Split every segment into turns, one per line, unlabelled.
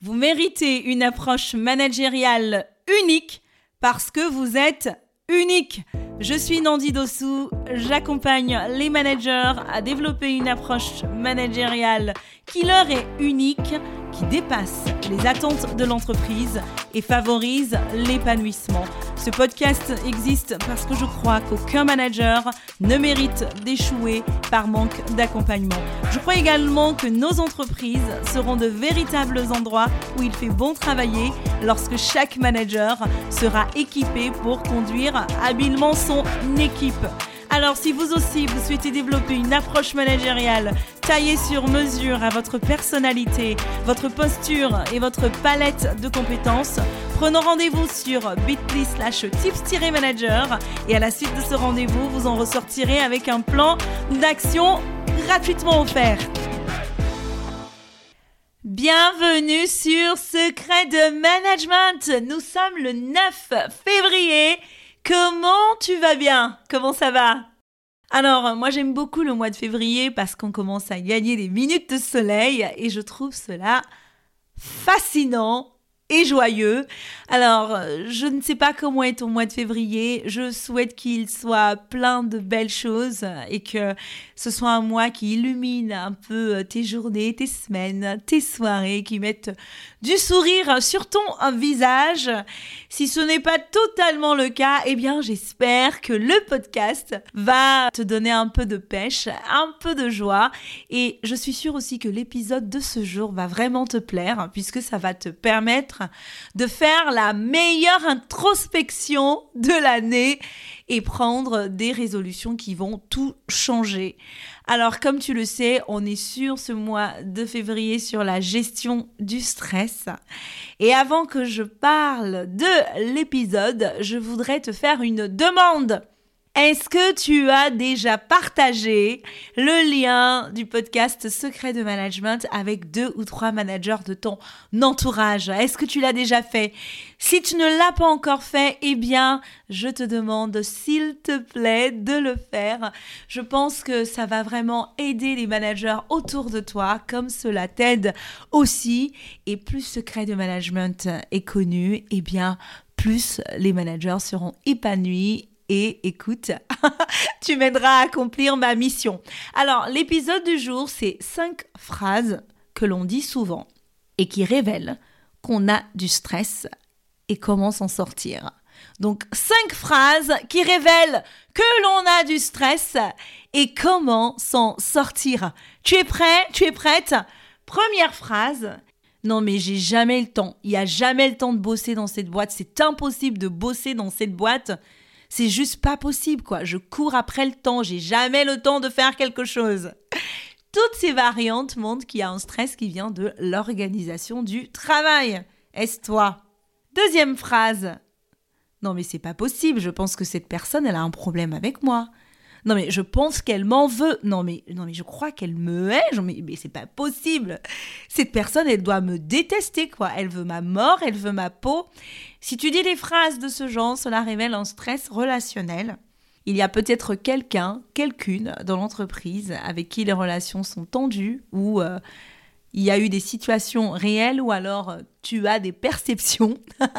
Vous méritez une approche managériale unique parce que vous êtes unique. Je suis Nandi Dossou, j'accompagne les managers à développer une approche managériale qui leur est unique, qui dépasse les attentes de l'entreprise et favorise l'épanouissement. Ce podcast existe parce que je crois qu'aucun manager ne mérite d'échouer par manque d'accompagnement. Je crois également que nos entreprises seront de véritables endroits où il fait bon travailler lorsque chaque manager sera équipé pour conduire habilement son équipe. Alors si vous aussi vous souhaitez développer une approche managériale taillée sur mesure à votre personnalité, votre posture et votre palette de compétences, prenons rendez-vous sur bit.ly/tips-manager et à la suite de ce rendez-vous, vous en ressortirez avec un plan d'action gratuitement offert. Bienvenue sur Secret de Management. Nous sommes le 9 février. Comment tu vas bien ? Comment ça va ? Alors, moi j'aime beaucoup le mois de février parce qu'on commence à gagner des minutes de soleil et je trouve cela fascinant et joyeux. Alors, je ne sais pas comment est ton mois de février. Je souhaite qu'il soit plein de belles choses et que ce soit un mois qui illumine un peu tes journées, tes semaines, tes soirées, qui mettent du sourire sur ton visage. Si ce n'est pas totalement le cas, eh bien, j'espère que le podcast va te donner un peu de pêche, un peu de joie. Et je suis sûre aussi que l'épisode de ce jour va vraiment te plaire puisque ça va te permettre de faire la meilleure introspection de l'année et prendre des résolutions qui vont tout changer. Alors, comme tu le sais, on est sur ce mois de février sur la gestion du stress. Et avant que je parle de l'épisode, je voudrais te faire une demande. Est-ce que tu as déjà partagé le lien du podcast Secret de Management avec 2 ou 3 managers de ton entourage ? Est-ce que tu l'as déjà fait ? Si tu ne l'as pas encore fait, eh bien, je te demande, s'il te plaît, de le faire. Je pense que ça va vraiment aider les managers autour de toi, comme cela t'aide aussi. Et plus Secret de Management est connu, eh bien, plus les managers seront épanouis. Et écoute, tu m'aideras à accomplir ma mission. Alors, l'épisode du jour, c'est 5 phrases que l'on dit souvent et qui révèlent qu'on a du stress et comment s'en sortir. Donc, 5 phrases qui révèlent que l'on a du stress et comment s'en sortir. Tu es prêt ? Tu es prête ? Première phrase. Non mais j'ai jamais le temps. Il n'y a jamais le temps de bosser dans cette boîte. C'est impossible de bosser dans cette boîte. C'est juste pas possible, quoi. Je cours après le temps. J'ai jamais le temps de faire quelque chose. Toutes ces variantes montrent qu'il y a un stress qui vient de l'organisation du travail. Est-ce toi ? Deuxième phrase. Non, mais c'est pas possible. Je pense que cette personne, elle a un problème avec moi. Non, mais je pense qu'elle m'en veut. Non, mais je crois qu'elle me hait. Mais c'est pas possible. Cette personne, elle doit me détester, quoi. Elle veut ma mort, elle veut ma peau. Si tu dis des phrases de ce genre, cela révèle un stress relationnel. Il y a peut-être quelqu'une dans l'entreprise avec qui les relations sont tendues ou il y a eu des situations réelles ou alors tu as des perceptions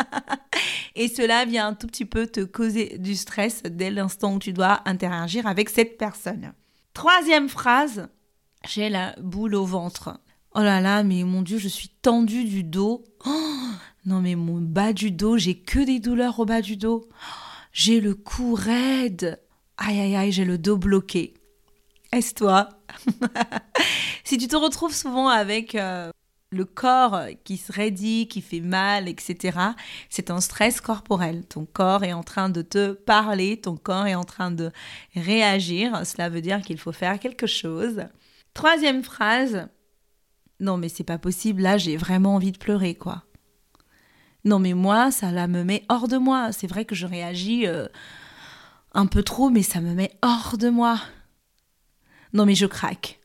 et cela vient un tout petit peu te causer du stress dès l'instant où tu dois interagir avec cette personne. Troisième phrase, j'ai la boule au ventre. Oh là là, mais mon Dieu, je suis tendue du dos. Oh, non mais mon bas du dos, j'ai que des douleurs au bas du dos. J'ai le cou raide. Aïe aïe aïe, j'ai le dos bloqué. Est-ce toi ? Si tu te retrouves souvent avec le corps qui se raidit, qui fait mal, etc., c'est un stress corporel. Ton corps est en train de te parler, ton corps est en train de réagir. Cela veut dire qu'il faut faire quelque chose. Troisième phrase. Non mais c'est pas possible, là j'ai vraiment envie de pleurer, quoi. Non mais moi, ça là me met hors de moi. C'est vrai que je réagis un peu trop, mais ça me met hors de moi. Non mais je craque.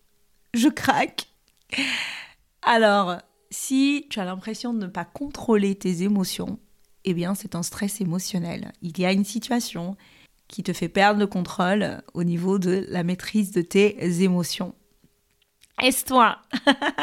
Alors, si tu as l'impression de ne pas contrôler tes émotions, eh bien c'est un stress émotionnel. Il y a une situation qui te fait perdre le contrôle au niveau de la maîtrise de tes émotions. Est-ce toi ?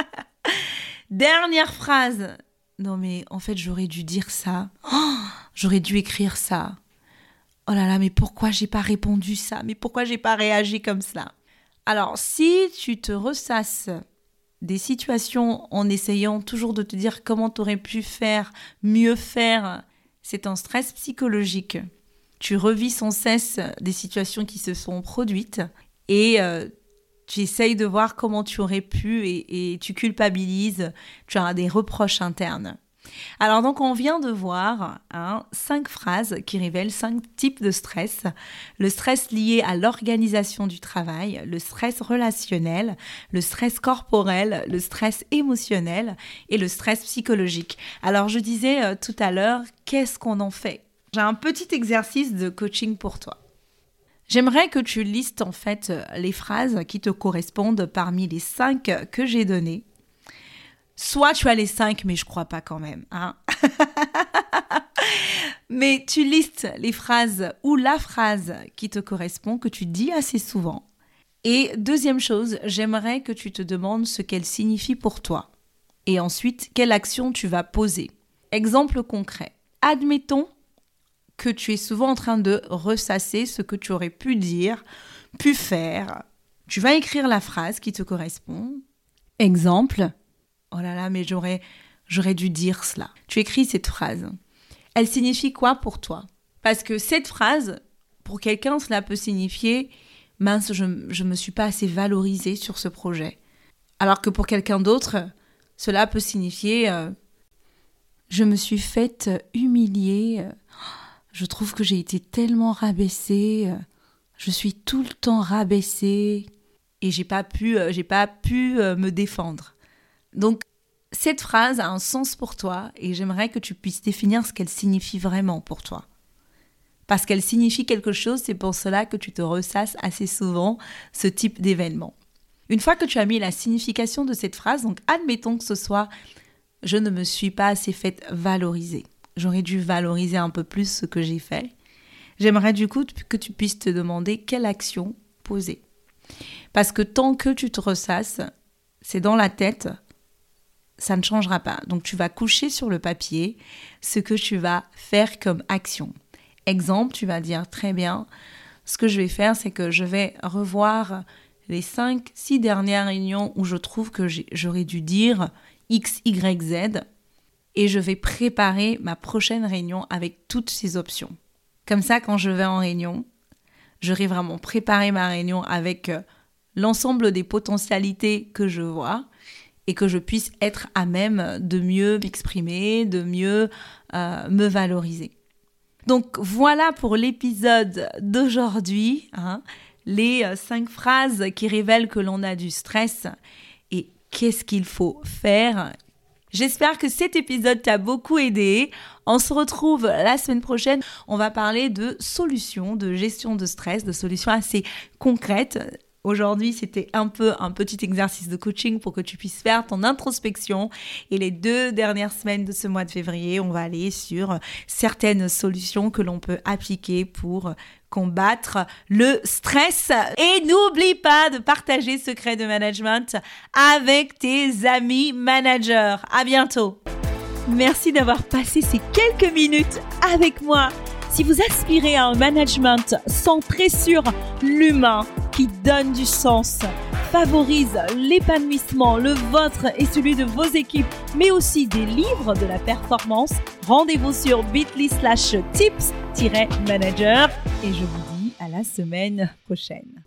Dernière phrase. non mais en fait j'aurais dû dire ça. Oh, j'aurais dû écrire ça. Oh là là, mais pourquoi j'ai pas répondu ça? Mais pourquoi j'ai pas réagi comme ça? Alors, si tu te ressasses des situations en essayant toujours de te dire comment tu aurais pu faire, mieux faire, c'est un stress psychologique. Tu revis sans cesse des situations qui se sont produites et tu essayes de voir comment tu aurais pu et tu culpabilises, tu as des reproches internes. Alors donc on vient de voir 5 phrases qui révèlent 5 types de stress. Le stress lié à l'organisation du travail, le stress relationnel, le stress corporel, le stress émotionnel et le stress psychologique. Alors je disais tout à l'heure, qu'est-ce qu'on en fait? J'ai un petit exercice de coaching pour toi. J'aimerais que tu listes en fait les phrases qui te correspondent parmi les 5 que j'ai données. Soit tu as les 5, mais je crois pas quand même. Mais tu listes les phrases ou la phrase qui te correspond, que tu dis assez souvent. Et deuxième chose, j'aimerais que tu te demandes ce qu'elle signifie pour toi. Et ensuite, quelle action tu vas poser. Exemple concret. Admettons que tu es souvent en train de ressasser ce que tu aurais pu dire, pu faire. Tu vas écrire la phrase qui te correspond. Exemple. Oh là là, mais j'aurais dû dire cela. Tu écris cette phrase. Elle signifie quoi pour toi? Parce que cette phrase, pour quelqu'un, cela peut signifier « mince, je ne me suis pas assez valorisée sur ce projet ». Alors que pour quelqu'un d'autre, cela peut signifier « je me suis faite humilier, je trouve que j'ai été tellement rabaissée, je suis tout le temps rabaissée et j'ai pas pu me défendre ». Donc, cette phrase a un sens pour toi et j'aimerais que tu puisses définir ce qu'elle signifie vraiment pour toi. Parce qu'elle signifie quelque chose, c'est pour cela que tu te ressasses assez souvent ce type d'événement. Une fois que tu as mis la signification de cette phrase, donc admettons que ce soit « je ne me suis pas assez faite valoriser ». J'aurais dû valoriser un peu plus ce que j'ai fait. J'aimerais du coup que tu puisses te demander quelle action poser. Parce que tant que tu te ressasses, c'est dans la tête, ça ne changera pas. Donc, tu vas coucher sur le papier ce que tu vas faire comme action. Exemple, tu vas dire, très bien, ce que je vais faire, c'est que je vais revoir les 5-6 dernières réunions où je trouve que j'aurais dû dire X, Y, Z et je vais préparer ma prochaine réunion avec toutes ces options. Comme ça, quand je vais en réunion, j'aurai vraiment préparé ma réunion avec l'ensemble des potentialités que je vois et que je puisse être à même de mieux m'exprimer, de mieux me valoriser. Donc voilà pour l'épisode d'aujourd'hui, les 5 phrases qui révèlent que l'on a du stress et qu'est-ce qu'il faut faire. J'espère que cet épisode t'a beaucoup aidé. On se retrouve la semaine prochaine. On va parler de solutions, de gestion de stress, de solutions assez concrètes. Aujourd'hui, c'était un petit exercice de coaching pour que tu puisses faire ton introspection. Et les 2 dernières semaines de ce mois de février, on va aller sur certaines solutions que l'on peut appliquer pour combattre le stress. Et n'oublie pas de partager Secrets de Management avec tes amis managers. À bientôt. Merci d'avoir passé ces quelques minutes avec moi. Si vous aspirez à un management centré sur l'humain, qui donne du sens, favorise l'épanouissement, le vôtre et celui de vos équipes, mais aussi délivre de la performance, rendez-vous sur bit.ly/tips-manager et je vous dis à la semaine prochaine.